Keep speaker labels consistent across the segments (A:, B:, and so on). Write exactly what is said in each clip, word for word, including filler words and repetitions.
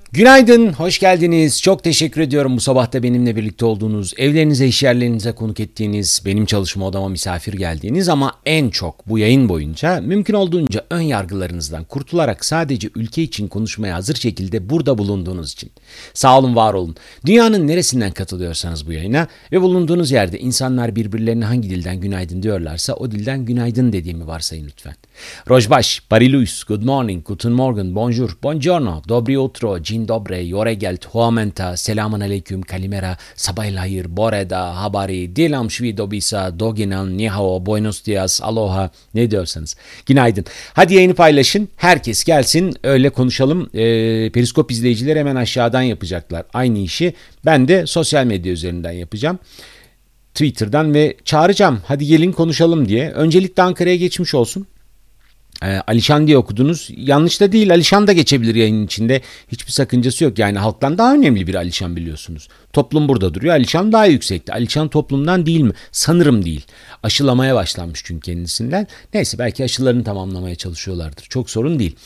A: Günaydın, hoş geldiniz. Çok teşekkür ediyorum bu sabah da benimle birlikte olduğunuz, evlerinize, iş yerlerinize konuk ettiğiniz, benim çalışma odama misafir geldiğiniz ama en çok bu yayın boyunca mümkün olduğunca ön yargılarınızdan kurtularak sadece ülke için konuşmaya hazır şekilde burada bulunduğunuz için. Sağ olun, var olun. Dünyanın neresinden katılıyorsanız bu yayına ve bulunduğunuz yerde insanlar birbirlerine hangi dilden günaydın diyorlarsa o dilden günaydın dediğimi varsayın lütfen. Rojbaş, Pariluis, Good morning, Guten Morgen, Bonjour, Buongiorno, Dobry utro, Dzień dobry, Yoregelt, Huamenta, Selamun aleyküm, Kalimera, Sabaylahir, Boreda, Habari, Dilam Shvi Dobisa, Doginan, Nihao, Buenos Dias, Aloha, ne diyorsanız. Günaydın. Hadi yayını paylaşın, herkes gelsin, öyle konuşalım. Ee, Periskop izleyicileri hemen aşağıdan yapacaklar aynı işi. Ben de sosyal medya üzerinden yapacağım. Twitter'dan ve çağıracağım, hadi gelin konuşalım diye. Öncelikle Ankara'ya geçmiş olsun. Ee, Alişan diye okudunuz. Yanlış da değil. Alişan da geçebilir yayının içinde. Hiçbir sakıncası yok. Yani halktan daha önemli bir Alişan biliyorsunuz. Toplum burada duruyor. Alişan daha yüksekte. Alişan toplumdan değil mi? Sanırım değil. Aşılamaya başlanmış çünkü kendisinden. Neyse, belki aşılarını tamamlamaya çalışıyorlardır. Çok sorun değil.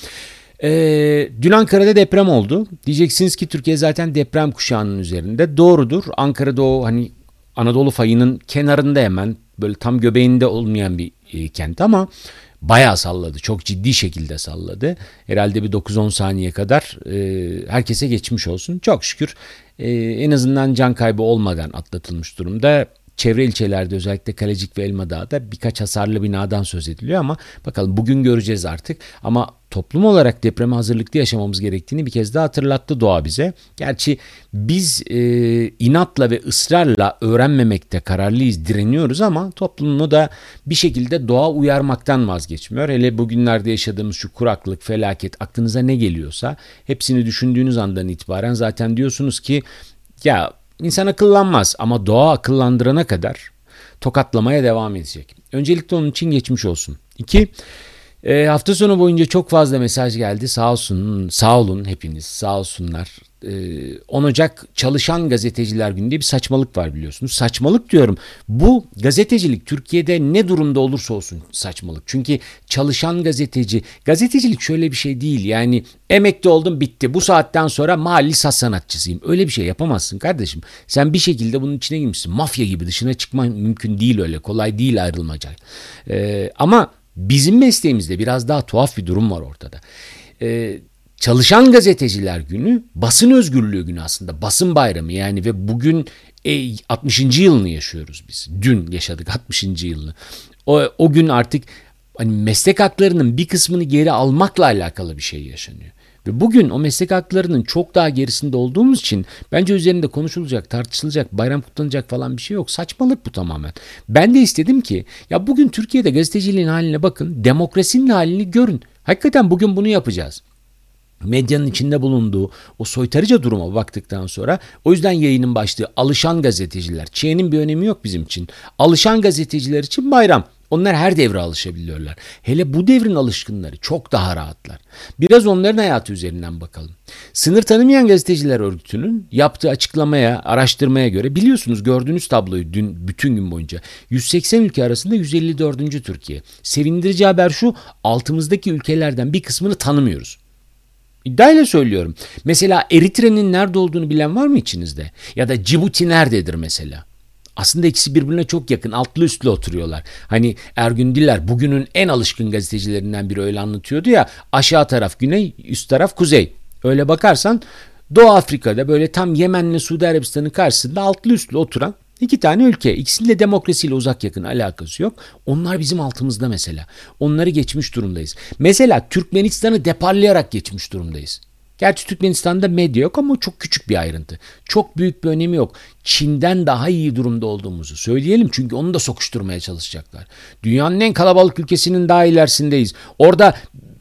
A: Ee, dün Ankara'da deprem oldu. Diyeceksiniz ki Türkiye zaten deprem kuşağının üzerinde. Doğrudur. Ankara'da o hani Anadolu fayının kenarında, hemen böyle tam göbeğinde olmayan bir e, kent ama bayağı salladı. Çok ciddi şekilde salladı. Herhalde bir dokuz on saniye kadar e, herkese geçmiş olsun. Çok şükür e, en azından can kaybı olmadan atlatılmış durumda. Çevre ilçelerde, özellikle Kalecik ve Elmadağ'da birkaç hasarlı binadan söz ediliyor ama bakalım bugün göreceğiz artık. Ama toplum olarak depreme hazırlıklı yaşamamız gerektiğini bir kez daha hatırlattı doğa bize. Gerçi biz e, inatla ve ısrarla öğrenmemekte kararlıyız, direniyoruz ama toplumu da bir şekilde doğa uyarmaktan vazgeçmiyor. Hele bugünlerde yaşadığımız şu kuraklık, felaket, aklınıza ne geliyorsa hepsini düşündüğünüz andan itibaren zaten diyorsunuz ki ya İnsan akıllanmaz ama doğa akıllandırana kadar tokatlamaya devam edecek. Öncelikle onun için geçmiş olsun. İki, e, hafta sonu boyunca çok fazla mesaj geldi. Sağ olsun, sağ olun hepiniz, sağ olsunlar. E, on Ocak Çalışan Gazeteciler Günü diye bir saçmalık var biliyorsunuz. Saçmalık diyorum. Bu gazetecilik Türkiye'de ne durumda olursa olsun saçmalık. Çünkü çalışan gazeteci, gazetecilik şöyle bir şey değil. Yani emekli oldum, bitti. Bu saatten sonra mahalli saz sanatçısıyım. Öyle bir şey yapamazsın kardeşim. Sen bir şekilde bunun içine girmişsin. Mafya gibi dışına çıkman mümkün değil öyle. Kolay değil ayrılmaca. E, ama bizim mesleğimizde biraz daha tuhaf bir durum var ortada. Ee, Çalışan Gazeteciler Günü basın özgürlüğü günü aslında. Basın bayramı yani ve bugün e, altmışıncı yılını yaşıyoruz biz. Dün yaşadık altmışıncı yılını. O, o gün artık hani meslek haklarının bir kısmını geri almakla alakalı bir şey yaşanıyor. Ve bugün o meslek haklarının çok daha gerisinde olduğumuz için bence üzerinde konuşulacak, tartışılacak, bayram kutlanacak falan bir şey yok. Saçmalık bu tamamen. Ben de istedim ki ya bugün Türkiye'de gazeteciliğin haline bakın, demokrasinin halini görün. Hakikaten bugün bunu yapacağız. Medyanın içinde bulunduğu o soytarıca duruma baktıktan sonra o yüzden yayının başlığı alışan gazeteciler. Çiğ'nin bir önemi yok bizim için. Alışan gazeteciler için bayram. Onlar her devre alışabiliyorlar. Hele bu devrin alışkınları çok daha rahatlar. Biraz onların hayatı üzerinden bakalım. Sınır Tanımayan Gazeteciler Örgütü'nün yaptığı açıklamaya, araştırmaya göre biliyorsunuz gördüğünüz tabloyu dün bütün gün boyunca yüz seksen ülke arasında yüz elli dördüncü Türkiye. Sevindirici haber şu, altımızdaki ülkelerden bir kısmını tanımıyoruz. İddiayla söylüyorum. Mesela Eritre'nin nerede olduğunu bilen var mı içinizde? Ya da Cibuti nerededir mesela? Aslında ikisi birbirine çok yakın, altlı üstlü oturuyorlar. Hani Ergün Diller bugünün en alışkın gazetecilerinden biri öyle anlatıyordu ya. Aşağı taraf güney, üst taraf kuzey. Öyle bakarsan Doğu Afrika'da böyle tam Yemen'le Suudi Arabistan'ın karşısında altlı üstlü oturan iki tane ülke. İkisinin de demokrasiyle uzak yakın alakası yok. Onlar bizim altımızda mesela. Onları geçmiş durumdayız. Mesela Türkmenistan'ı deparlayarak geçmiş durumdayız. Gerçi Türkmenistan'da medya yok ama çok küçük bir ayrıntı. Çok büyük bir önemi yok. Çin'den daha iyi durumda olduğumuzu söyleyelim çünkü onu da sokuşturmaya çalışacaklar. Dünyanın en kalabalık ülkesinin daha ilerisindeyiz. Orada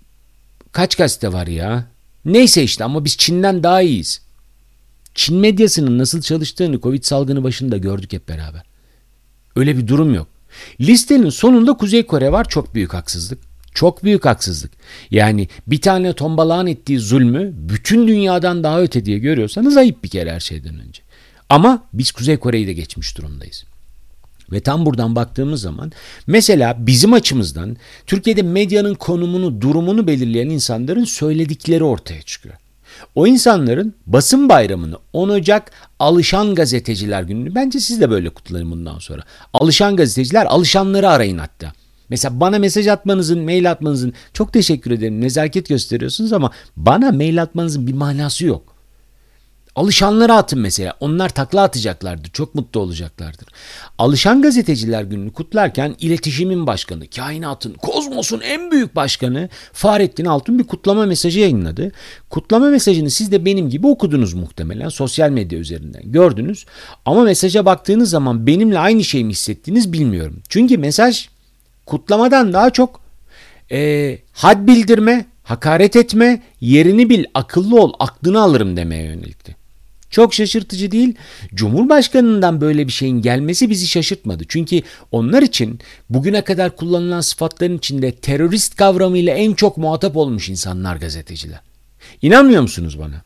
A: kaç gazete var ya? Neyse işte ama biz Çin'den daha iyiyiz. Çin medyasının nasıl çalıştığını Covid salgını başında gördük hep beraber. Öyle bir durum yok. Listenin sonunda Kuzey Kore var, çok büyük haksızlık. Çok büyük haksızlık. Yani bir tane tombalağın ettiği zulmü bütün dünyadan daha öte diye görüyorsanız ayıp bir kere her şeyden önce. Ama biz Kuzey Kore'yi de geçmiş durumdayız. Ve tam buradan baktığımız zaman mesela bizim açımızdan Türkiye'de medyanın konumunu, durumunu belirleyen insanların söyledikleri ortaya çıkıyor. O insanların basın bayramını on Ocak Alışan Gazeteciler Günü'nü bence siz de böyle kutlayın bundan sonra. Alışan gazeteciler, alışanları arayın hatta. Mesela bana mesaj atmanızın, mail atmanızın çok teşekkür ederim, nezaket gösteriyorsunuz ama bana mail atmanızın bir manası yok. Alışanlara atın mesela. Onlar takla atacaklardır. Çok mutlu olacaklardır. Alışan Gazeteciler Günü'nü kutlarken iletişimin başkanı, kainatın, kozmosun en büyük başkanı Fahrettin Altun bir kutlama mesajı yayınladı. Kutlama mesajını siz de benim gibi okudunuz muhtemelen. Sosyal medya üzerinden gördünüz. Ama mesaja baktığınız zaman benimle aynı şeyi mi hissettiniz bilmiyorum. Çünkü mesaj kutlamadan daha çok e, had bildirme, hakaret etme, yerini bil, akıllı ol, aklını alırım demeye yönelikti. Çok şaşırtıcı değil. Cumhurbaşkanından böyle bir şeyin gelmesi bizi şaşırtmadı. Çünkü onlar için bugüne kadar kullanılan sıfatların içinde terörist kavramıyla en çok muhatap olmuş insanlar gazeteciler. İnanmıyor musunuz bana?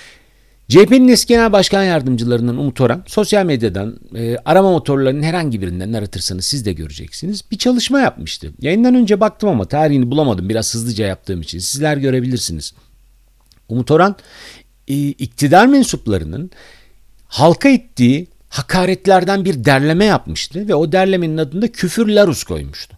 A: C H P'nin eski genel başkan yardımcılarından Umut Orhan, sosyal medyadan e, arama motorlarının herhangi birinden aratırsanız siz de göreceksiniz. Bir çalışma yapmıştı. Yayından önce baktım ama tarihini bulamadım biraz hızlıca yaptığım için. Sizler görebilirsiniz. Umut Orhan, iktidar mensuplarının halka ettiği hakaretlerden bir derleme yapmıştı ve o derlemenin adında küfür larus koymuştu.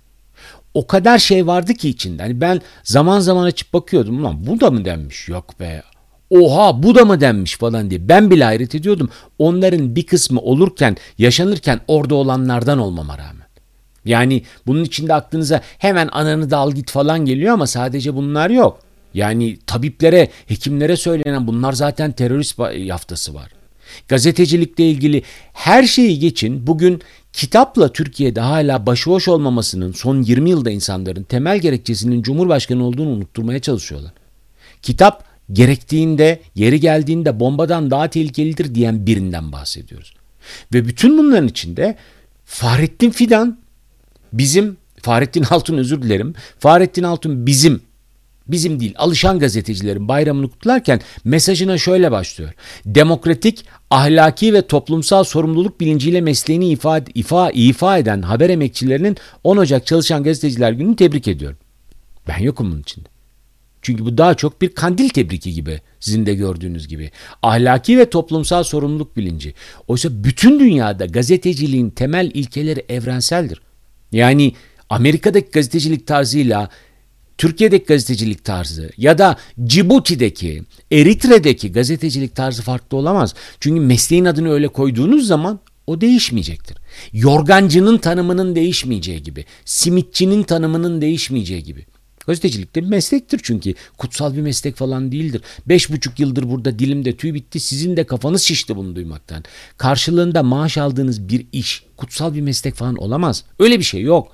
A: O kadar şey vardı ki içinde. Hani ben zaman zaman açıp bakıyordum. Ulan bu da mı denmiş? Yok be. Oha bu da mı denmiş falan diye. Ben bile hayret ediyordum. Onların bir kısmı olurken, yaşanırken orada olanlardan olmama rağmen. Yani bunun içinde aklınıza hemen ananı da al git falan geliyor ama sadece bunlar yok. Yani tabiplere, hekimlere söylenen bunlar zaten terörist yaftası var. Gazetecilikle ilgili her şeyi geçin. Bugün kitapla Türkiye'de hala başıboş olmamasının son yirmi yılda insanların temel gerekçesinin Cumhurbaşkanı olduğunu unutturmaya çalışıyorlar. Kitap gerektiğinde, yeri geldiğinde bombadan daha tehlikelidir diyen birinden bahsediyoruz. Ve bütün bunların içinde Fahrettin Fidan bizim, Fahrettin Altun özür dilerim, Fahrettin Altun bizim Bizim değil, alışan gazetecilerin bayramını kutlarken mesajına şöyle başlıyor. Demokratik, ahlaki ve toplumsal sorumluluk bilinciyle mesleğini ifa, ifa, ifa eden haber emekçilerinin on Ocak Çalışan Gazeteciler Günü'nü tebrik ediyorum. Ben yokum bunun içinde. Çünkü bu daha çok bir kandil tebriki gibi, sizin de gördüğünüz gibi. Ahlaki ve toplumsal sorumluluk bilinci. Oysa bütün dünyada gazeteciliğin temel ilkeleri evrenseldir. Yani Amerika'daki gazetecilik tarzıyla Türkiye'deki gazetecilik tarzı ya da Cibuti'deki, Eritre'deki gazetecilik tarzı farklı olamaz. Çünkü mesleğin adını öyle koyduğunuz zaman o değişmeyecektir. Yorgancının tanımının değişmeyeceği gibi, simitçinin tanımının değişmeyeceği gibi. Gazetecilik de bir meslektir çünkü. Kutsal bir meslek falan değildir. Beş buçuk yıldır burada dilimde tüy bitti. Sizin de kafanız şişti bunu duymaktan. Karşılığında maaş aldığınız bir iş, kutsal bir meslek falan olamaz. Öyle bir şey yok.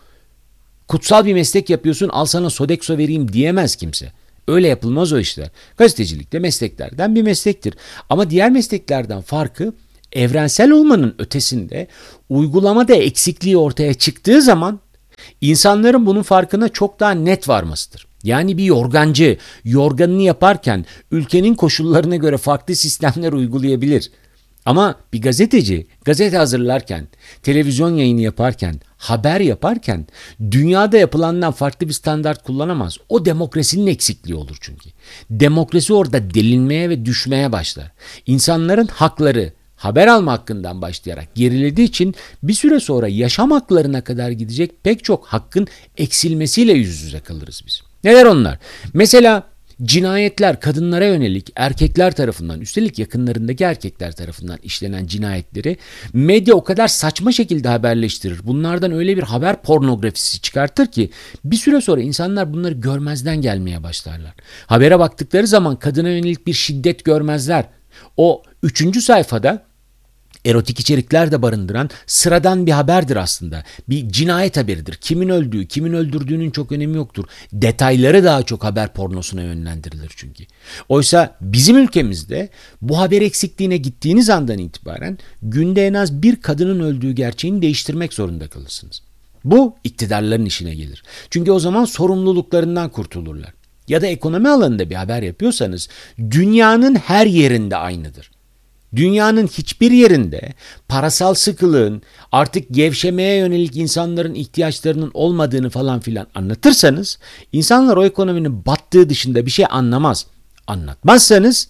A: Kutsal bir meslek yapıyorsun, al sana Sodexo vereyim diyemez kimse. Öyle yapılmaz o işler. Gazetecilik de mesleklerden bir meslektir. Ama diğer mesleklerden farkı evrensel olmanın ötesinde uygulamada eksikliği ortaya çıktığı zaman insanların bunun farkına çok daha net varmasıdır. Yani bir yorgancı yorganını yaparken ülkenin koşullarına göre farklı sistemler uygulayabilir. Ama bir gazeteci gazete hazırlarken, televizyon yayını yaparken, haber yaparken dünyada yapılandan farklı bir standart kullanamaz. O demokrasinin eksikliği olur çünkü. Demokrasi orada delinmeye ve düşmeye başlar. İnsanların hakları haber alma hakkından başlayarak gerilediği için bir süre sonra yaşam haklarına kadar gidecek pek çok hakkın eksilmesiyle yüz yüze kalırız biz. Neler onlar? Mesela cinayetler kadınlara yönelik erkekler tarafından, üstelik yakınlarındaki erkekler tarafından işlenen cinayetleri medya o kadar saçma şekilde haberleştirir. Bunlardan öyle bir haber pornografisi çıkartır ki bir süre sonra insanlar bunları görmezden gelmeye başlarlar. Habere baktıkları zaman kadına yönelik bir şiddet görmezler. O üçüncü sayfada erotik içerikler de barındıran sıradan bir haberdir aslında. Bir cinayet haberidir. Kimin öldüğü, kimin öldürdüğünün çok önemi yoktur. Detayları daha çok haber pornosuna yönlendirilir çünkü. Oysa bizim ülkemizde bu haber eksikliğine gittiğiniz andan itibaren günde en az bir kadının öldüğü gerçeğini değiştirmek zorunda kalırsınız. Bu iktidarların işine gelir. Çünkü o zaman sorumluluklarından kurtulurlar. Ya da ekonomi alanında bir haber yapıyorsanız dünyanın her yerinde aynıdır. Dünyanın hiçbir yerinde parasal sıkılığın, artık gevşemeye yönelik insanların ihtiyaçlarının olmadığını falan filan anlatırsanız insanlar o ekonominin battığı dışında bir şey anlamaz. Anlatmazsanız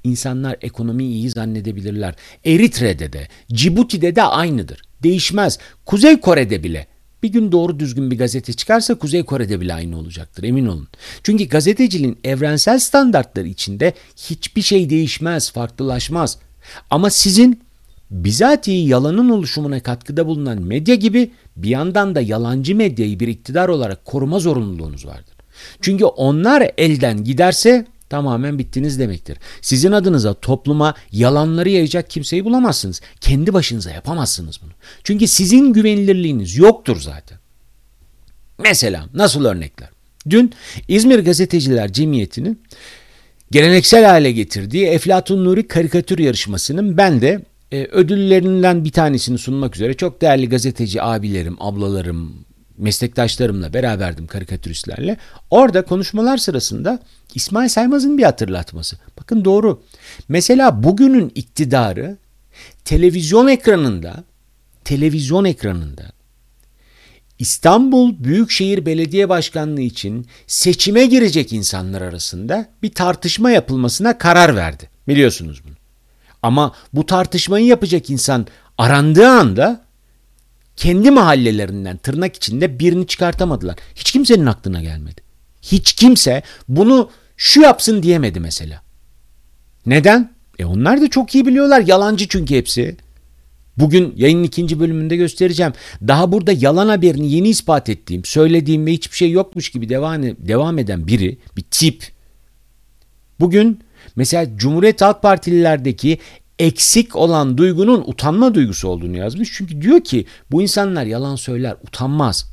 A: İnsanlar ekonomiyi iyi zannedebilirler. Eritre'de de, Cibuti'de de aynıdır. Değişmez. Kuzey Kore'de bile. Bir gün doğru düzgün bir gazete çıkarsa Kuzey Kore'de bile aynı olacaktır, emin olun. Çünkü gazeteciliğin evrensel standartları içinde hiçbir şey değişmez, farklılaşmaz. Ama sizin bizatihi yalanın oluşumuna katkıda bulunan medya gibi bir yandan da yalancı medyayı bir iktidar olarak koruma zorunluluğunuz vardır. Çünkü onlar elden giderse tamamen bittiniz demektir. Sizin adınıza topluma yalanları yayacak kimseyi bulamazsınız. Kendi başınıza yapamazsınız bunu. Çünkü sizin güvenilirliğiniz yoktur zaten. Mesela nasıl örnekler? Dün İzmir Gazeteciler Cemiyeti'nin geleneksel hale getirdiği Eflatun Nuri karikatür yarışmasının ben de e, ödüllerinden bir tanesini sunmak üzere çok değerli gazeteci abilerim, ablalarım, meslektaşlarımla beraberdim, karikatüristlerle. Orada konuşmalar sırasında İsmail Saymaz'ın bir hatırlatması. Bakın doğru. Mesela bugünün iktidarı televizyon ekranında televizyon ekranında İstanbul Büyükşehir Belediye Başkanlığı için seçime girecek insanlar arasında bir tartışma yapılmasına karar verdi. Biliyorsunuz bunu. Ama bu tartışmayı yapacak insan arandığı anda kendi mahallelerinden tırnak içinde birini çıkartamadılar. Hiç kimsenin aklına gelmedi. Hiç kimse bunu şu yapsın diyemedi mesela. Neden? E onlar da çok iyi biliyorlar. Yalancı çünkü hepsi. Bugün yayının ikinci bölümünde göstereceğim. Daha burada yalan haberini yeni ispat ettiğim, söylediğim ve hiçbir şey yokmuş gibi devam, devam eden biri, bir tip. Bugün mesela Cumhuriyet Halk Partililerdeki eksik olan duygunun utanma duygusu olduğunu yazmış. Çünkü diyor ki bu insanlar yalan söyler, utanmaz.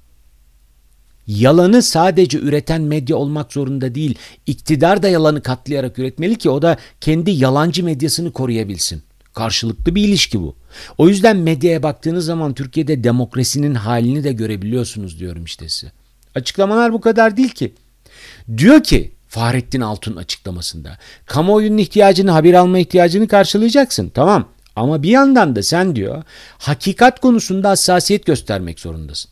A: Yalanı sadece üreten medya olmak zorunda değil. İktidar da yalanı katlayarak üretmeli ki o da kendi yalancı medyasını koruyabilsin. Karşılıklı bir ilişki bu. O yüzden medyaya baktığınız zaman Türkiye'de demokrasinin halini de görebiliyorsunuz diyorum işte size. Açıklamalar bu kadar değil ki. Diyor ki Fahrettin Altun açıklamasında, kamuoyunun ihtiyacını, haber alma ihtiyacını karşılayacaksın. Tamam. Ama bir yandan da sen diyor, hakikat konusunda hassasiyet göstermek zorundasın.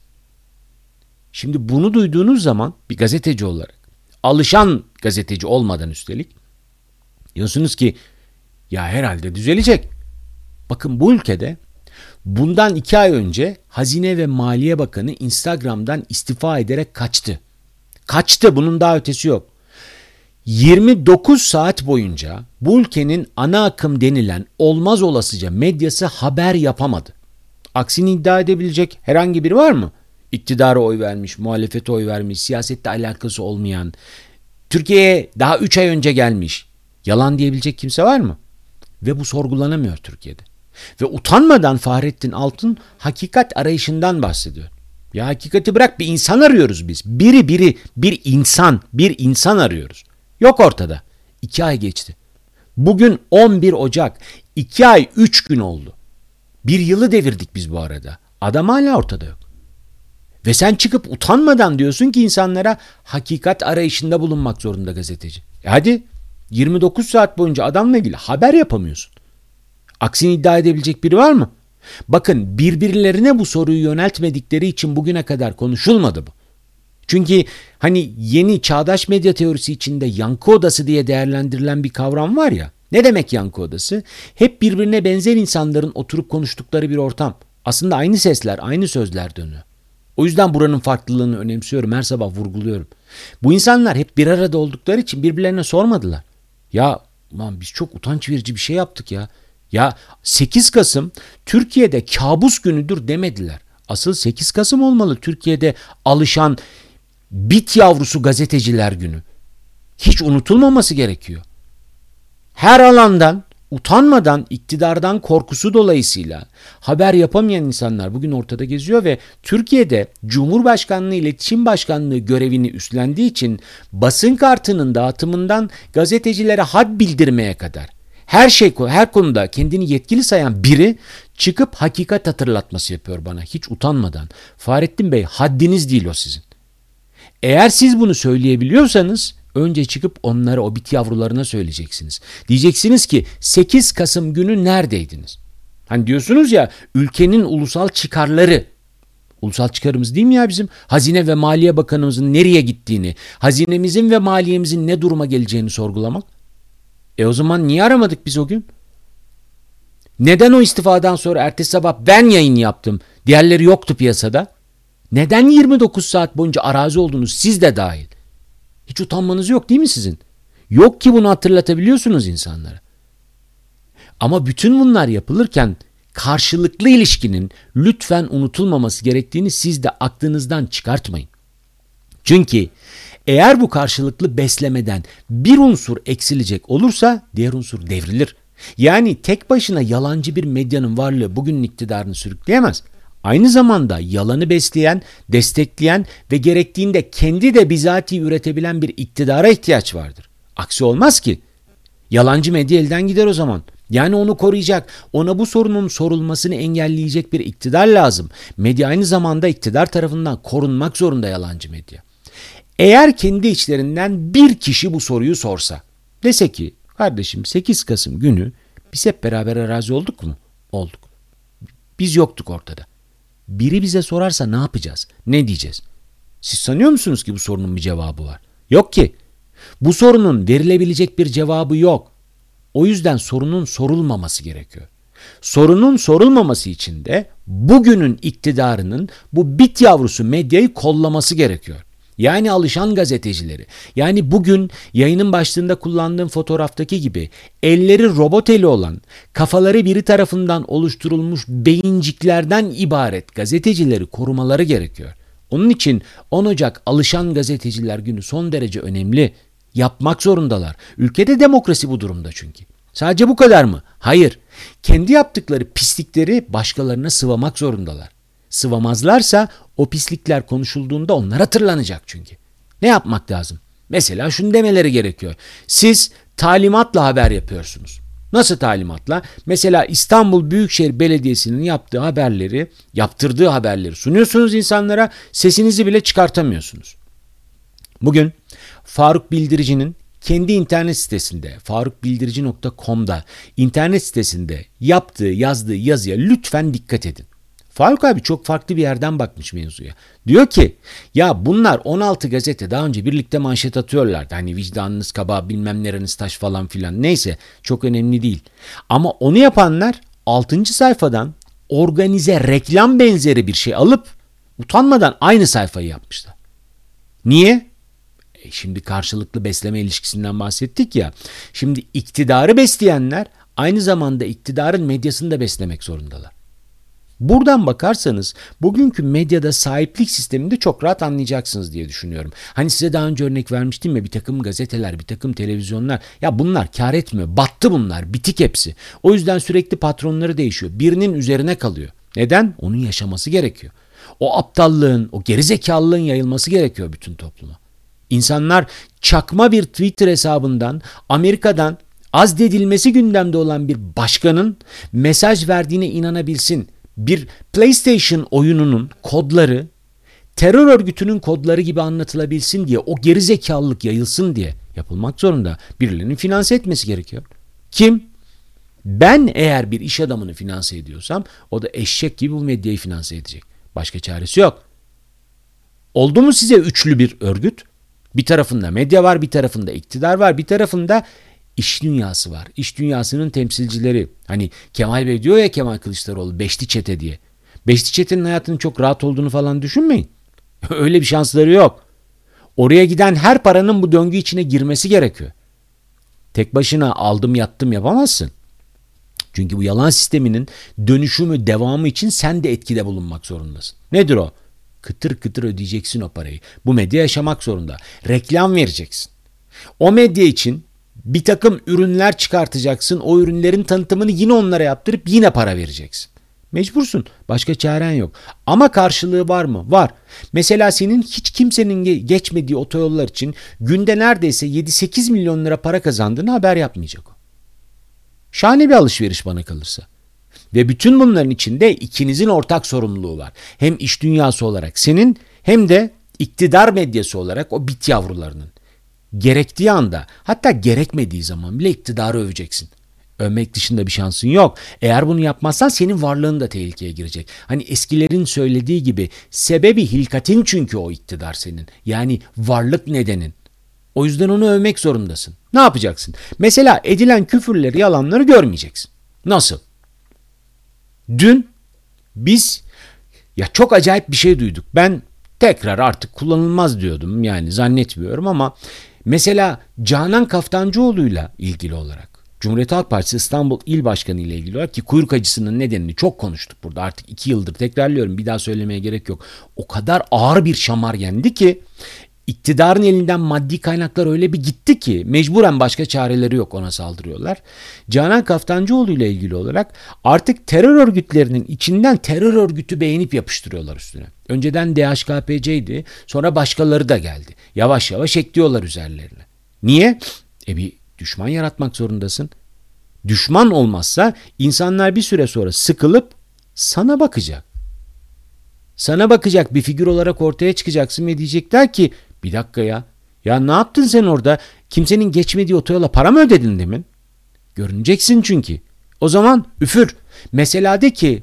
A: Şimdi bunu duyduğunuz zaman bir gazeteci olarak, alışan gazeteci olmadan üstelik, diyorsunuz ki ya herhalde düzelecek. Bakın bu ülkede bundan iki ay önce Hazine ve Maliye Bakanı Instagram'dan istifa ederek kaçtı. Kaçtı, bunun daha ötesi yok. yirmi dokuz saat boyunca bu ülkenin ana akım denilen olmaz olasıca medyası haber yapamadı. Aksini iddia edebilecek herhangi biri var mı? İktidara oy vermiş, muhalefete oy vermiş, siyasette alakası olmayan, Türkiye'ye daha üç ay önce gelmiş. Yalan diyebilecek kimse var mı? Ve bu sorgulanamıyor Türkiye'de. Ve utanmadan Fahrettin Altun hakikat arayışından bahsediyor. Ya hakikati bırak, bir insan arıyoruz biz. Biri biri bir insan, bir insan arıyoruz. Yok ortada. İki ay geçti. Bugün on bir Ocak. İki ay üç gün oldu. Bir yılı devirdik biz bu arada. Adam hala ortada yok. Ve sen çıkıp utanmadan diyorsun ki insanlara hakikat arayışında bulunmak zorunda gazeteci. E hadi yirmi dokuz saat boyunca adamla ilgili haber yapamıyorsun. Aksini iddia edebilecek biri var mı? Bakın birbirlerine bu soruyu yöneltmedikleri için bugüne kadar konuşulmadı bu. Çünkü hani yeni çağdaş medya teorisi içinde yankı odası diye değerlendirilen bir kavram var ya. Ne demek yankı odası? Hep birbirine benzer insanların oturup konuştukları bir ortam. Aslında aynı sesler, aynı sözler dönüyor. O yüzden buranın farklılığını önemsiyorum. Her sabah vurguluyorum. Bu insanlar hep bir arada oldukları için birbirlerine sormadılar. Ya man biz çok utanç verici bir şey yaptık ya. Ya sekiz Kasım Türkiye'de kabus günüdür demediler. Asıl sekiz Kasım olmalı Türkiye'de alışan bit yavrusu gazeteciler günü. Hiç unutulmaması gerekiyor. Her alandan, utanmadan, iktidardan korkusu dolayısıyla haber yapamayan insanlar bugün ortada geziyor ve Türkiye'de Cumhurbaşkanlığı İletişim Başkanlığı görevini üstlendiği için basın kartının dağıtımından gazetecilere had bildirmeye kadar her şey, her konuda kendini yetkili sayan biri çıkıp hakikat hatırlatması yapıyor bana hiç utanmadan. Fahrettin Bey, haddiniz değil o sizin. Eğer siz bunu söyleyebiliyorsanız önce çıkıp onlara, o bit yavrularına söyleyeceksiniz. Diyeceksiniz ki sekiz Kasım günü neredeydiniz? Hani diyorsunuz ya, ülkenin ulusal çıkarları. Ulusal çıkarımız değil mi ya bizim? Hazine ve Maliye Bakanımızın nereye gittiğini, hazinemizin ve maliyemizin ne duruma geleceğini sorgulamak. E o zaman niye aramadık biz o gün? Neden o istifadan sonra ertesi sabah ben yayın yaptım, diğerleri yoktu piyasada? Neden yirmi dokuz saat boyunca arazi oldunuz, siz de dahil? Hiç utanmanız yok değil mi sizin? Yok ki bunu hatırlatabiliyorsunuz insanlara. Ama bütün bunlar yapılırken karşılıklı ilişkinin lütfen unutulmaması gerektiğini siz de aklınızdan çıkartmayın. Çünkü eğer bu karşılıklı beslemeden bir unsur eksilecek olursa diğer unsur devrilir. Yani tek başına yalancı bir medyanın varlığı bugünün iktidarını sürükleyemez. Aynı zamanda yalanı besleyen, destekleyen ve gerektiğinde kendi de bizatihi üretebilen bir iktidara ihtiyaç vardır. Aksi olmaz ki. Yalancı medya elden gider o zaman. Yani onu koruyacak, ona bu sorunun sorulmasını engelleyecek bir iktidar lazım. Medya aynı zamanda iktidar tarafından korunmak zorunda, yalancı medya. Eğer kendi içlerinden bir kişi bu soruyu sorsa, dese ki kardeşim sekiz Kasım günü biz hep beraber arazi olduk mu? Olduk. Biz yoktuk ortada. Biri bize sorarsa ne yapacağız? Ne diyeceğiz? Siz sanıyor musunuz ki bu sorunun bir cevabı var? Yok ki. Bu sorunun verilebilecek bir cevabı yok. O yüzden sorunun sorulmaması gerekiyor. Sorunun sorulmaması için de bugünün iktidarının bu bit yavrusu medyayı kollaması gerekiyor. Yani alışan gazetecileri, yani bugün yayının başlığında kullandığım fotoğraftaki gibi elleri robot eli olan, kafaları biri tarafından oluşturulmuş beyinciklerden ibaret gazetecileri korumaları gerekiyor. Onun için on Ocak Alışan Gazeteciler Günü son derece önemli. Yapmak zorundalar. Ülkede demokrasi bu durumda çünkü. Sadece bu kadar mı? Hayır. Kendi yaptıkları pislikleri başkalarına sıvamak zorundalar. Sıvamazlarsa o pislikler konuşulduğunda onlar hatırlanacak çünkü. Ne yapmak lazım? Mesela şunu demeleri gerekiyor. Siz talimatla haber yapıyorsunuz. Nasıl talimatla? Mesela İstanbul Büyükşehir Belediyesi'nin yaptığı haberleri, yaptırdığı haberleri sunuyorsunuz insanlara, sesinizi bile çıkartamıyorsunuz. Bugün Faruk Bildirici'nin kendi internet sitesinde faruk bildirici nokta com'da internet sitesinde yaptığı, yazdığı yazıya lütfen dikkat edin. Faruk abi çok farklı bir yerden bakmış mevzuya. Diyor ki ya bunlar on altı gazete daha önce birlikte manşet atıyorlardı. Hani vicdanınız kaba, bilmem nereniz taş falan filan, neyse çok önemli değil. Ama onu yapanlar altıncı sayfadan organize reklam benzeri bir şey alıp utanmadan aynı sayfayı yapmışlar. Niye? E şimdi karşılıklı besleme ilişkisinden bahsettik ya. Şimdi iktidarı besleyenler aynı zamanda iktidarın medyasını da beslemek zorundalar. Buradan bakarsanız bugünkü medyada sahiplik sisteminde çok rahat anlayacaksınız diye düşünüyorum. Hani size daha önce örnek vermiştim ya, bir takım gazeteler, bir takım televizyonlar. Ya bunlar kar etmiyor. Battı bunlar. Bitik hepsi. O yüzden sürekli patronları değişiyor. Birinin üzerine kalıyor. Neden? Onun yaşaması gerekiyor. O aptallığın, o gerizekalılığın yayılması gerekiyor bütün topluma. İnsanlar çakma bir Twitter hesabından, Amerika'dan azledilmesi gündemde olan bir başkanın mesaj verdiğine inanabilsin. Bir PlayStation oyununun kodları terör örgütünün kodları gibi anlatılabilsin diye, o gerizekalılık yayılsın diye yapılmak zorunda. Birilerinin finanse etmesi gerekiyor. Kim? Ben eğer bir iş adamını finanse ediyorsam o da eşek gibi bu medyayı finanse edecek. Başka çaresi yok. Oldu mu size üçlü bir örgüt? Bir tarafında medya var, bir tarafında iktidar var, bir tarafında İş dünyası var. İş dünyasının temsilcileri. Hani Kemal Bey diyor ya, Kemal Kılıçdaroğlu beşli çete diye. Beşli çetenin hayatının çok rahat olduğunu falan düşünmeyin. Öyle bir şansları yok. Oraya giden her paranın bu döngü içine girmesi gerekiyor. Tek başına aldım yattım yapamazsın. Çünkü bu yalan sisteminin dönüşümü, devamı için sen de etkide bulunmak zorundasın. Nedir o? Kıtır kıtır ödeyeceksin o parayı. Bu medya yaşamak zorunda. Reklam vereceksin. O medya için bir takım ürünler çıkartacaksın. O ürünlerin tanıtımını yine onlara yaptırıp yine para vereceksin. Mecbursun. Başka çaren yok. Ama karşılığı var mı? Var. Mesela senin hiç kimsenin geçmediği otoyollar için günde neredeyse yedi sekiz milyon lira para kazandığını haber yapmayacak o. Şahane bir alışveriş bana kalırsa. Ve bütün bunların içinde ikinizin ortak sorumluluğu var. Hem iş dünyası olarak senin, hem de iktidar medyası olarak o bit yavrularının. Gerektiği anda, hatta gerekmediği zaman bile iktidarı öveceksin. Övmek dışında bir şansın yok. Eğer bunu yapmazsan senin varlığın da tehlikeye girecek. Hani eskilerin söylediği gibi sebebi hilkatin, çünkü o iktidar senin. Yani varlık nedenin. O yüzden onu övmek zorundasın. Ne yapacaksın? Mesela edilen küfürleri, yalanları görmeyeceksin. Nasıl? Dün biz ya çok acayip bir şey duyduk. Ben tekrar artık kullanılmaz diyordum. Yani zannetmiyorum ama mesela Canan Kaftancıoğlu'yla ilgili olarak Cumhuriyet Halk Partisi İstanbul İl Başkanı ile ilgili olarak ki kuyruk acısının nedenini çok konuştuk burada. Artık iki yıldır tekrarlıyorum. Bir daha söylemeye gerek yok. O kadar ağır bir şamar yendi ki iktidarın elinden maddi kaynaklar öyle bir gitti ki mecburen başka çareleri yok, ona saldırıyorlar. Canan Kaftancıoğlu ile ilgili olarak artık terör örgütlerinin içinden terör örgütü beğenip yapıştırıyorlar üstüne. Önceden D H K P C'ydi, sonra başkaları da geldi. Yavaş yavaş ekliyorlar üzerlerine. Niye? E bir düşman yaratmak zorundasın. Düşman olmazsa insanlar bir süre sonra sıkılıp sana bakacak. Sana bakacak, bir figür olarak ortaya çıkacaksın ve diyecekler ki bir dakika ya. Ya ne yaptın sen orada? Kimsenin geçmediği otoyola para mı ödedin demin? Görüneceksin çünkü. O zaman üfür. Mesela de ki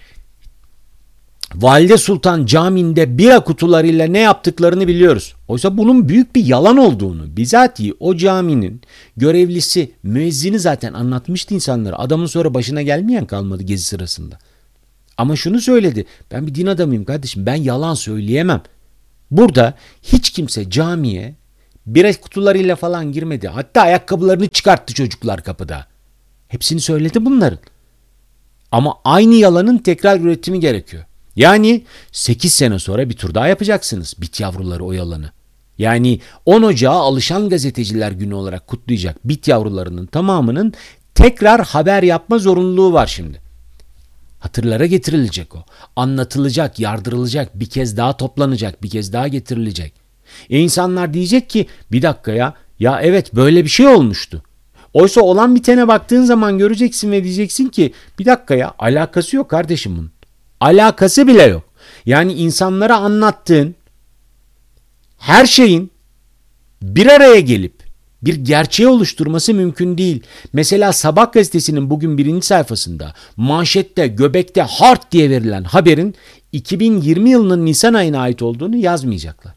A: Valide Sultan Camii'nde bira kutularıyla ne yaptıklarını biliyoruz. Oysa bunun büyük bir yalan olduğunu, bizatihi o caminin görevlisi, müezzini zaten anlatmıştı insanlara. Adamın sonra başına gelmeyen kalmadı gezi sırasında. Ama şunu söyledi. Ben bir din adamıyım kardeşim. Ben yalan söyleyemem. Burada hiç kimse camiye bira kutularıyla falan girmedi. Hatta ayakkabılarını çıkarttı çocuklar kapıda. Hepsini söyledi bunların. Ama aynı yalanın tekrar üretimi gerekiyor. Yani sekiz sene sonra bir tur daha yapacaksınız bit yavruları o yalanı. Yani on Ocağı Alışan Gazeteciler Günü olarak kutlayacak bit yavrularının tamamının tekrar haber yapma zorunluluğu var şimdi. Hatırlara getirilecek o. Anlatılacak, yardırılacak, bir kez daha toplanacak, bir kez daha getirilecek. E insanlar diyecek ki bir dakika ya, ya evet böyle bir şey olmuştu. Oysa olan bitene baktığın zaman göreceksin ve diyeceksin ki bir dakika ya, alakası yok kardeşim bunun. Alakası bile yok. Yani insanlara anlattığın her şeyin bir araya gelip bir gerçeği oluşturması mümkün değil. Mesela Sabah gazetesinin bugün birinci sayfasında manşette, göbekte hard diye verilen haberin iki bin yirmi yılının Nisan ayına ait olduğunu yazmayacaklar.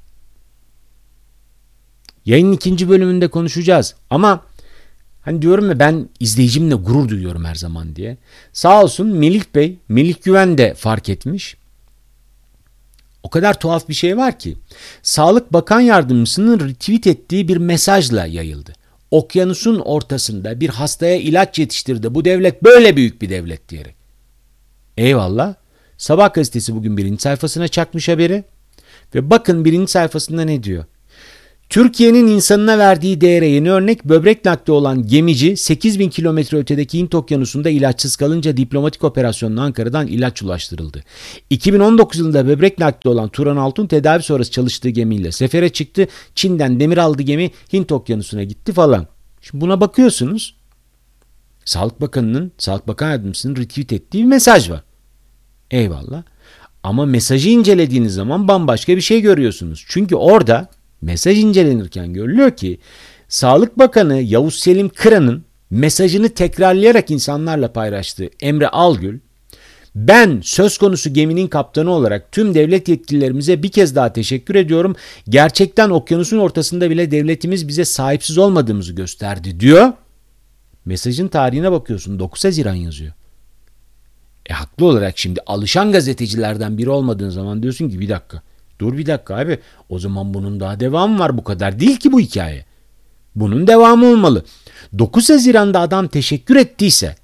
A: Yayının ikinci bölümünde konuşacağız ama hani diyorum ya, ben izleyicimle gurur duyuyorum her zaman diye. Sağ olsun Melih Bey, Melih Güven de fark etmiş. O kadar tuhaf bir şey var ki Sağlık Bakan Yardımcısının retweet ettiği bir mesajla yayıldı. Okyanusun ortasında bir hastaya ilaç yetiştirdi. Bu devlet böyle büyük bir devlet diyerek. Eyvallah. Sabah gazetesi bugün birinci sayfasına çakmış haberi. Ve bakın birinci sayfasında ne diyor? Türkiye'nin insanına verdiği değere yeni örnek, böbrek nakli olan gemici sekiz bin kilometre ötedeki Hint Okyanusu'nda ilaçsız kalınca diplomatik operasyonla Ankara'dan ilaç ulaştırıldı. iki bin on dokuz yılında böbrek nakli olan Turan Altun tedavi sonrası çalıştığı gemiyle sefere çıktı. Çin'den demir aldı gemi, Hint Okyanusu'na gitti falan. Şimdi buna bakıyorsunuz. Sağlık Bakanı'nın, Sağlık Bakan Yardımcısının retweet ettiği bir mesaj var. Eyvallah. Ama mesajı incelediğiniz zaman bambaşka bir şey görüyorsunuz. Çünkü orada mesaj incelenirken görülüyor ki Sağlık Bakanı Yavuz Selim Kıran'ın mesajını tekrarlayarak insanlarla paylaştığı Emre Algül, ben söz konusu geminin kaptanı olarak tüm devlet yetkililerimize bir kez daha teşekkür ediyorum. Gerçekten okyanusun ortasında bile devletimiz bize sahipsiz olmadığımızı gösterdi diyor. Mesajın tarihine bakıyorsun, dokuz Haziran yazıyor. E haklı olarak şimdi alışan gazetecilerden biri olmadığın zaman diyorsun ki bir dakika. Dur bir dakika abi, o zaman bunun daha devamı var, bu kadar değil ki bu hikaye. Bunun devamı olmalı. dokuz Haziran'da adam teşekkür ettiyse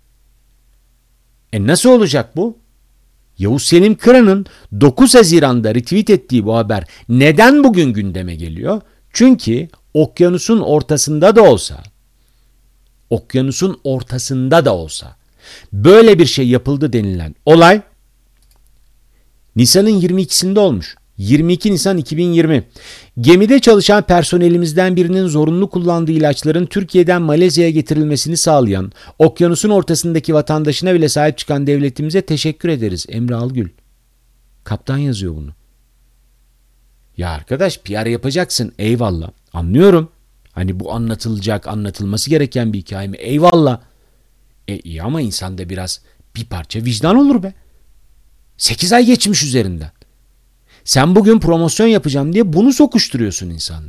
A: e nasıl olacak bu? Yavuz Selim Kıran'ın dokuz Haziran'da retweet ettiği bu haber neden bugün gündeme geliyor? Çünkü okyanusun ortasında da olsa okyanusun ortasında da olsa böyle bir şey yapıldı denilen olay Nisan'ın yirmi ikisinde olmuş. yirmi iki Nisan iki bin yirmi. Gemide çalışan personelimizden birinin zorunlu kullandığı ilaçların Türkiye'den Malezya'ya getirilmesini sağlayan, okyanusun ortasındaki vatandaşına bile sahip çıkan devletimize teşekkür ederiz. Emre Algül. Kaptan yazıyor bunu. Ya arkadaş, P R yapacaksın. Eyvallah. Anlıyorum. Hani bu anlatılacak, anlatılması gereken bir hikaye mi? Eyvallah. E iyi ama insanda biraz bir parça vicdan olur be. sekiz ay geçmiş üzerinden. Sen bugün promosyon yapacağım diye bunu sokuşturuyorsun insanlara.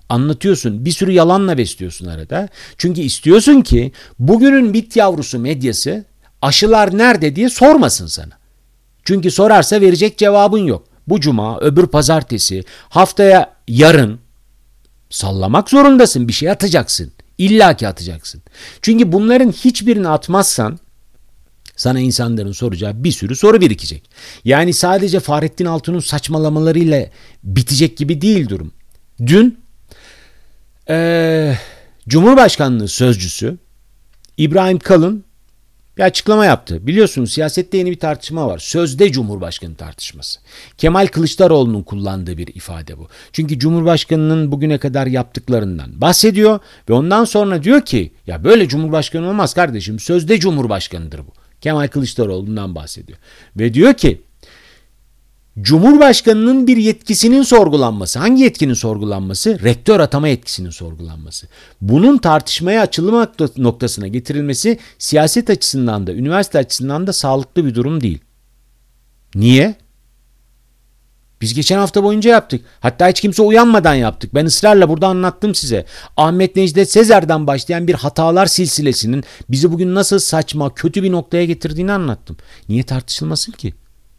A: Anlatıyorsun. Bir sürü yalanla besliyorsun arada. Çünkü istiyorsun ki bugünün bit yavrusu medyası aşılar nerede diye sormasın sana. Çünkü sorarsa verecek cevabın yok. Bu cuma, öbür pazartesi, haftaya yarın sallamak zorundasın. Bir şey atacaksın. İlla ki atacaksın. Çünkü bunların hiçbirini atmazsan sana insanların soracağı bir sürü soru birikecek. Yani sadece Fahrettin Altun'un saçmalamalarıyla bitecek gibi değil durum. Dün ee, Cumhurbaşkanlığı sözcüsü İbrahim Kalın bir açıklama yaptı. Biliyorsunuz siyasette yeni bir tartışma var. Sözde Cumhurbaşkanı tartışması. Kemal Kılıçdaroğlu'nun kullandığı bir ifade bu. Çünkü Cumhurbaşkanı'nın bugüne kadar yaptıklarından bahsediyor ve ondan sonra diyor ki ya böyle Cumhurbaşkanı olmaz kardeşim. Sözde Cumhurbaşkanıdır bu. Kemal Kılıçdaroğlu'ndan bahsediyor. Ve diyor ki Cumhurbaşkanının bir yetkisinin sorgulanması, hangi yetkinin sorgulanması? Rektör atama yetkisinin sorgulanması. Bunun tartışmaya açılma noktasına getirilmesi siyaset açısından da, üniversite açısından da sağlıklı bir durum değil. Niye? Biz geçen hafta boyunca yaptık. Hatta hiç kimse uyanmadan yaptık. Ben ısrarla burada anlattım size. Ahmet Necdet Sezer'den başlayan bir hatalar silsilesinin bizi bugün nasıl saçma, kötü bir noktaya getirdiğini anlattım. Niye tartışılmasın ki?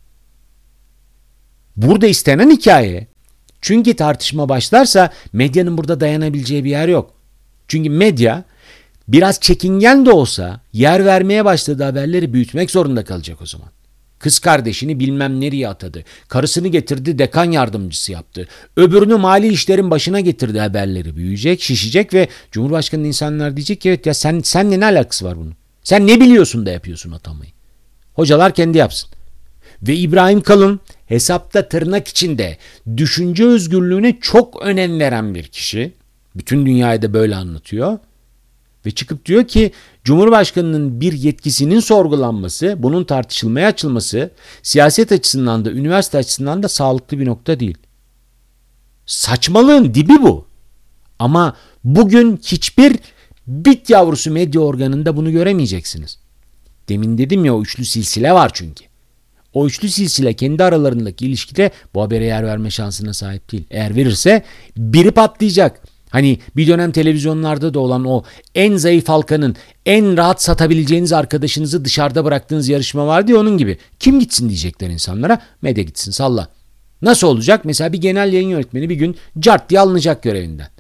A: Burada istenen hikaye. Çünkü tartışma başlarsa medyanın burada dayanabileceği bir yer yok. Çünkü medya biraz çekingen de olsa yer vermeye başladığı haberleri büyütmek zorunda kalacak o zaman. Kız kardeşini bilmem nereye atadı. Karısını getirdi dekan yardımcısı yaptı. Öbürünü mali işlerin başına getirdi haberleri büyüyecek, şişecek ve Cumhurbaşkanı insanlar diyecek ki evet ya sen senle ne alakası var bunun? Sen ne biliyorsun da yapıyorsun atamayı? Hocalar kendi yapsın. Ve İbrahim Kalın hesapta tırnak içinde düşünce özgürlüğüne çok önem veren bir kişi. Bütün dünyayı da böyle anlatıyor. Ve çıkıp diyor ki Cumhurbaşkanının bir yetkisinin sorgulanması, bunun tartışılmaya açılması siyaset açısından da üniversite açısından da sağlıklı bir nokta değil. Saçmalığın dibi bu. Ama bugün hiçbir bit yavrusu medya organında bunu göremeyeceksiniz. Demin dedim ya o üçlü silsile var çünkü. O üçlü silsile kendi aralarındaki ilişkide bu habere yer verme şansına sahip değil. Eğer verirse biri patlayacak. Hani bir dönem televizyonlarda da olan o en zayıf halkanın en rahat satabileceğiniz arkadaşınızı dışarıda bıraktığınız yarışma vardı ya onun gibi. Kim gitsin diyecekler insanlara. Medya gitsin salla. Nasıl olacak? Mesela bir genel yayın yönetmeni bir gün cart diye alınacak görevinden.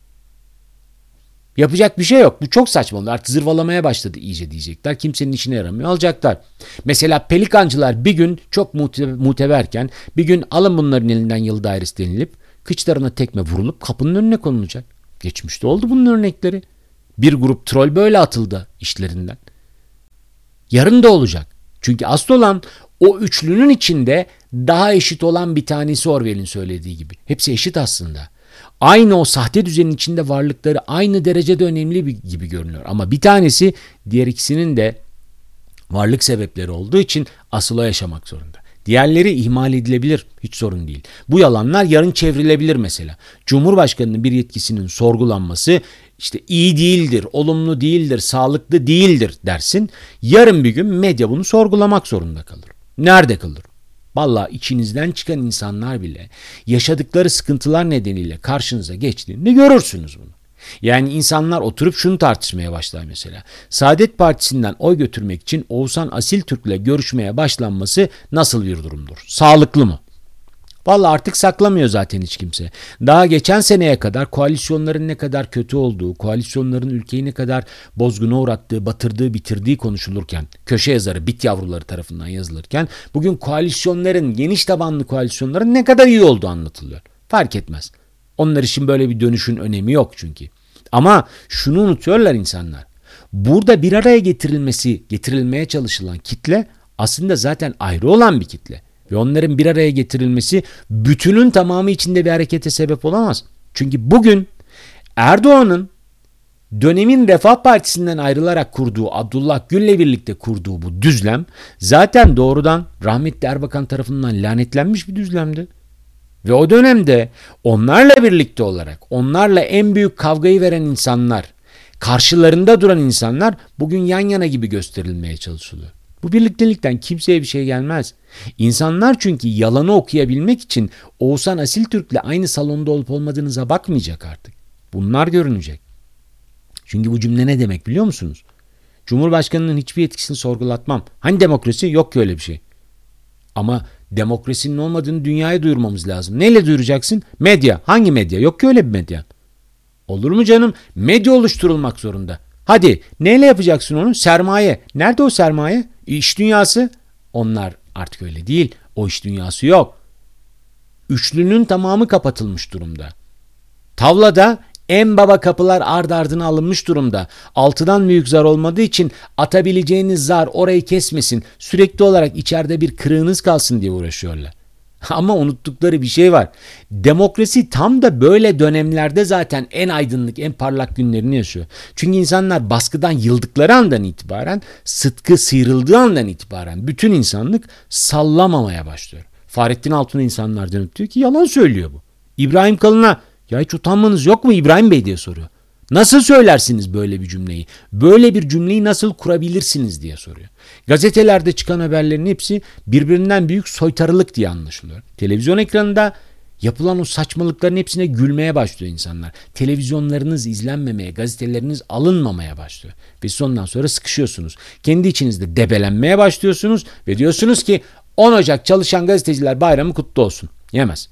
A: Yapacak bir şey yok. Bu çok saçma. Artık zırvalamaya başladı iyice diyecekler. Kimsenin işine yaramıyor. Alacaklar. Mesela pelikancılar bir gün çok mute- muteberken bir gün alın bunların elinden yıl dairesi denilip kıçlarına tekme vurulup kapının önüne konulacak. Geçmişte oldu bunun örnekleri. Bir grup troll böyle atıldı işlerinden. Yarın da olacak. Çünkü asıl olan o üçlünün içinde daha eşit olan bir tanesi Orwell'in söylediği gibi. Hepsi eşit aslında. Aynı o sahte düzenin içinde varlıkları aynı derecede önemli gibi görünüyor. Ama bir tanesi diğer ikisinin de varlık sebepleri olduğu için asıl o yaşamak zorunda. Diğerleri ihmal edilebilir. Hiç sorun değil. Bu yalanlar yarın çevrilebilir mesela. Cumhurbaşkanının bir yetkisinin sorgulanması işte iyi değildir, olumlu değildir, sağlıklı değildir dersin. Yarın bir gün medya bunu sorgulamak zorunda kalır. Nerede kalır? Vallahi içinizden çıkan insanlar bile yaşadıkları sıkıntılar nedeniyle karşınıza geçtiğinde görürsünüz bunu. Yani insanlar oturup şunu tartışmaya başlar mesela. Saadet Partisi'nden oy götürmek için Oğuzhan Asiltürk'le görüşmeye başlanması nasıl bir durumdur? Sağlıklı mı? Vallahi artık saklamıyor zaten hiç kimse. Daha geçen seneye kadar koalisyonların ne kadar kötü olduğu, koalisyonların ülkeyi ne kadar bozguna uğrattığı, batırdığı, bitirdiği konuşulurken, köşe yazarı, bit yavruları tarafından yazılırken, bugün koalisyonların, geniş tabanlı koalisyonların ne kadar iyi olduğu anlatılıyor. Fark etmez. Onlar için böyle bir dönüşün önemi yok çünkü. Ama şunu unutuyorlar insanlar. Burada bir araya getirilmesi, getirilmeye çalışılan kitle aslında zaten ayrı olan bir kitle. Ve onların bir araya getirilmesi bütünün tamamı içinde bir harekete sebep olamaz. Çünkü bugün Erdoğan'ın dönemin Refah Partisi'nden ayrılarak kurduğu, Abdullah Gül'le birlikte kurduğu bu düzlem zaten doğrudan rahmetli Erbakan tarafından lanetlenmiş bir düzlemdi. Ve o dönemde onlarla birlikte olarak, onlarla en büyük kavgayı veren insanlar, karşılarında duran insanlar bugün yan yana gibi gösterilmeye çalışılıyor. Bu birliktelikten kimseye bir şey gelmez. İnsanlar çünkü yalanı okuyabilmek için Oğuzhan Asiltürk'le aynı salonda olup olmadığınıza bakmayacak artık. Bunlar görünecek. Çünkü bu cümle ne demek biliyor musunuz? Cumhurbaşkanının hiçbir yetkisini sorgulatmam. Hani demokrasi? Yok ki öyle bir şey. Ama demokrasinin olmadığını dünyaya duyurmamız lazım. Neyle duyuracaksın? Medya. Hangi medya? Yok ki öyle bir medya. Olur mu canım? Medya oluşturulmak zorunda. Hadi neyle yapacaksın onu? Sermaye. Nerede o sermaye? İş dünyası. Onlar artık öyle değil. O iş dünyası yok. Üçlünün tamamı kapatılmış durumda. Tavlada en baba kapılar ard ardına alınmış durumda. Altıdan büyük zar olmadığı için atabileceğiniz zar orayı kesmesin. Sürekli olarak içeride bir kırığınız kalsın diye uğraşıyorlar. Ama unuttukları bir şey var. Demokrasi tam da böyle dönemlerde zaten en aydınlık, en parlak günlerini yaşıyor. Çünkü insanlar baskıdan yıldıkları andan itibaren, sıtkı sıyrıldığı andan itibaren bütün insanlık sallamamaya başlıyor. Fahrettin Altun'a insanlar dönüp diyor ki yalan söylüyor bu. İbrahim Kalın'a ya hiç utanmanız yok mu İbrahim Bey diye soruyor. Nasıl söylersiniz böyle bir cümleyi? Böyle bir cümleyi nasıl kurabilirsiniz diye soruyor. Gazetelerde çıkan haberlerin hepsi birbirinden büyük soytarılık diye anlaşılıyor. Televizyon ekranında yapılan o saçmalıkların hepsine gülmeye başlıyor insanlar. Televizyonlarınız izlenmemeye, gazeteleriniz alınmamaya başlıyor. Ve sondan sonra sıkışıyorsunuz. Kendi içinizde debelenmeye başlıyorsunuz ve diyorsunuz ki on Ocak Çalışan Gazeteciler Bayramı kutlu olsun. Yemez.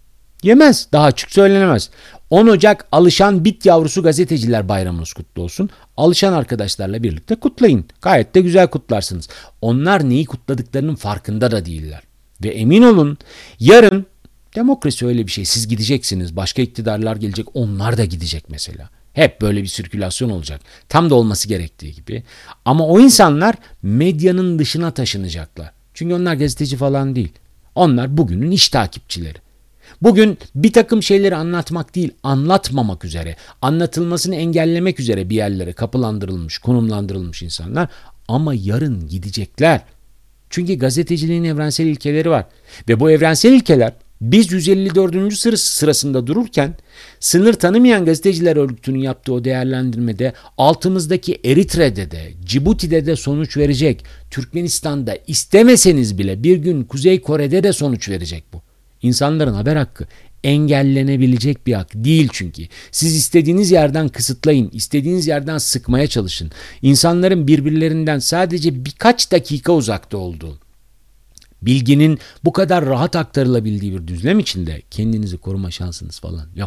A: Yemez. Daha açık söylenemez. on Ocak Alışan Bit Yavrusu Gazeteciler Bayramınız kutlu olsun. Alışan arkadaşlarla birlikte kutlayın. Gayet de güzel kutlarsınız. Onlar neyi kutladıklarının farkında da değiller. Ve emin olun yarın demokrasi öyle bir şey. Siz gideceksiniz. Başka iktidarlar gelecek. Onlar da gidecek mesela. Hep böyle bir sirkülasyon olacak. Tam da olması gerektiği gibi. Ama o insanlar medyanın dışına taşınacaklar. Çünkü onlar gazeteci falan değil. Onlar bugünün iş takipçileri. Bugün bir takım şeyleri anlatmak değil, anlatmamak üzere, anlatılmasını engellemek üzere bir yerlere kapılandırılmış, konumlandırılmış insanlar ama yarın gidecekler. Çünkü gazeteciliğin evrensel ilkeleri var ve bu evrensel ilkeler biz yüz elli dördüncü sırası sırasında dururken sınır tanımayan gazeteciler örgütünün yaptığı o değerlendirmede altımızdaki Eritre'de de, Cibuti'de de sonuç verecek. Türkmenistan'da istemeseniz bile bir gün Kuzey Kore'de de sonuç verecek bu. İnsanların haber hakkı engellenebilecek bir hak değil çünkü. Siz istediğiniz yerden kısıtlayın, istediğiniz yerden sıkmaya çalışın. İnsanların birbirlerinden sadece birkaç dakika uzakta olduğu, bilginin bu kadar rahat aktarılabildiği bir düzlem içinde kendinizi koruma şansınız falan yok.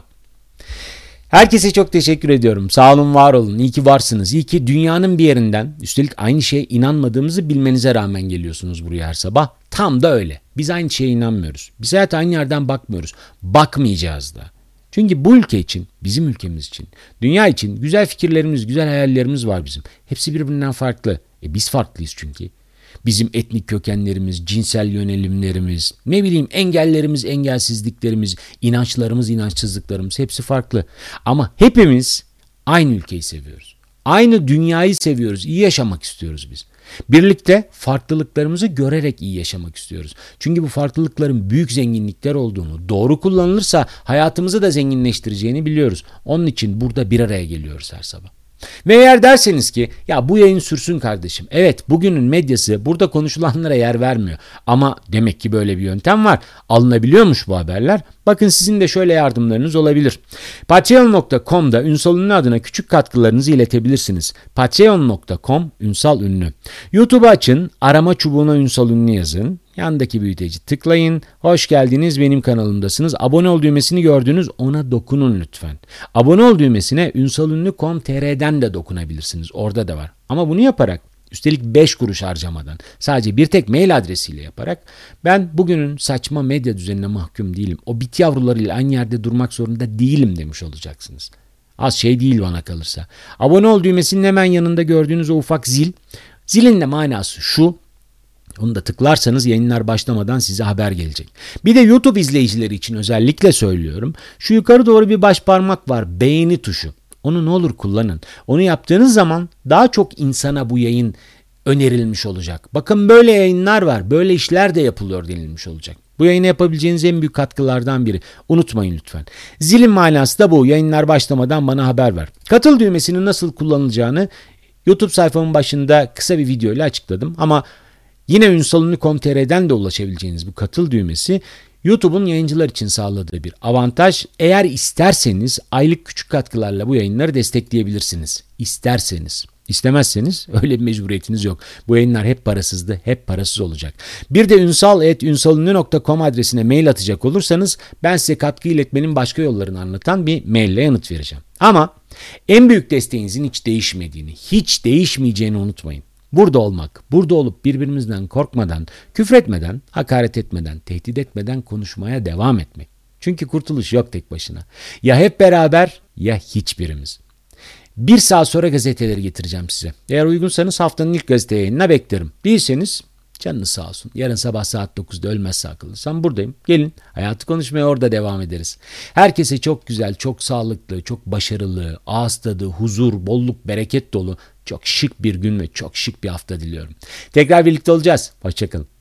A: Herkese çok teşekkür ediyorum. Sağ olun, var olun. İyi ki varsınız. İyi ki dünyanın bir yerinden, üstelik aynı şeye inanmadığımızı bilmenize rağmen geliyorsunuz buraya her sabah. Tam da öyle. Biz aynı şeye inanmıyoruz. Biz hayata aynı yerden bakmıyoruz. Bakmayacağız da. Çünkü bu ülke için, bizim ülkemiz için, dünya için güzel fikirlerimiz, güzel hayallerimiz var bizim. Hepsi birbirinden farklı. E biz farklıyız çünkü. Bizim etnik kökenlerimiz, cinsel yönelimlerimiz, ne bileyim engellerimiz, engelsizliklerimiz, inançlarımız, inançsızlıklarımız hepsi farklı. Ama hepimiz aynı ülkeyi seviyoruz. Aynı dünyayı seviyoruz. İyi yaşamak istiyoruz biz. Birlikte farklılıklarımızı görerek iyi yaşamak istiyoruz. Çünkü bu farklılıkların büyük zenginlikler olduğunu, doğru kullanılırsa hayatımızı da zenginleştireceğini biliyoruz. Onun için burada bir araya geliyoruz her sabah. Ve eğer derseniz ki ya bu yayın sürsün kardeşim. Evet, bugünün medyası burada konuşulanlara yer vermiyor. Ama demek ki böyle bir yöntem var. Alınabiliyormuş bu haberler. Bakın sizin de şöyle yardımlarınız olabilir. patreon nokta com'da Ünsal Ünlü adına küçük katkılarınızı iletebilirsiniz. patreon nokta com Ünsal Ünlü. YouTube'u açın. Arama çubuğuna Ünsal Ünlü yazın. Yandaki büyüteci tıklayın. Hoş geldiniz, benim kanalımdasınız. Abone ol düğmesini gördünüz, ona dokunun lütfen. Abone ol düğmesine ünsalünlü nokta com nokta tr'den de dokunabilirsiniz. Orada da var. Ama bunu yaparak, üstelik beş kuruş harcamadan, sadece bir tek mail adresiyle yaparak ben bugünün saçma medya düzenine mahkum değilim. O bit yavrularıyla aynı yerde durmak zorunda değilim demiş olacaksınız. Az şey değil bana kalırsa. Abone ol düğmesinin hemen yanında gördüğünüz o ufak zil. Zilin de manası şu. Onu da tıklarsanız yayınlar başlamadan size haber gelecek. Bir de YouTube izleyicileri için özellikle söylüyorum. Şu yukarı doğru bir baş parmak var. Beğeni tuşu. Onu ne olur kullanın. Onu yaptığınız zaman daha çok insana bu yayın önerilmiş olacak. Bakın böyle yayınlar var. Böyle işler de yapılıyor denilmiş olacak. Bu yayını yapabileceğiniz en büyük katkılardan biri. Unutmayın lütfen. Zilin manası da bu. Yayınlar başlamadan bana haber ver. Katıl düğmesinin nasıl kullanılacağını YouTube sayfamın başında kısa bir video ile açıkladım. Ama yine ünsalünlü nokta com nokta tr'den de ulaşabileceğiniz bu katıl düğmesi YouTube'un yayıncılar için sağladığı bir avantaj. Eğer isterseniz aylık küçük katkılarla bu yayınları destekleyebilirsiniz. İsterseniz. İstemezseniz öyle bir mecburiyetiniz yok. Bu yayınlar hep parasızdı, hep parasız olacak. Bir de ünsal et ünsalünlü nokta com adresine mail atacak olursanız ben size katkı iletmenin başka yollarını anlatan bir maille yanıt vereceğim. Ama en büyük desteğinizin hiç değişmediğini, hiç değişmeyeceğini unutmayın. Burada olmak, burada olup birbirimizden korkmadan, küfretmeden, hakaret etmeden, tehdit etmeden konuşmaya devam etmek. Çünkü kurtuluş yok tek başına. Ya hep beraber ya hiçbirimiz. Bir saat sonra gazeteleri getireceğim size. Eğer uygunsanız haftanın ilk gazete yayınına beklerim. Değilseniz canınız sağ olsun. Yarın sabah saat dokuzda ölmezse akıllıysam buradayım. Gelin hayatı konuşmaya orada devam ederiz. Herkese çok güzel, çok sağlıklı, çok başarılı, ağız tadı, huzur, bolluk, bereket dolu, çok şık bir gün ve çok şık bir hafta diliyorum. Tekrar birlikte olacağız. Hoşçakalın.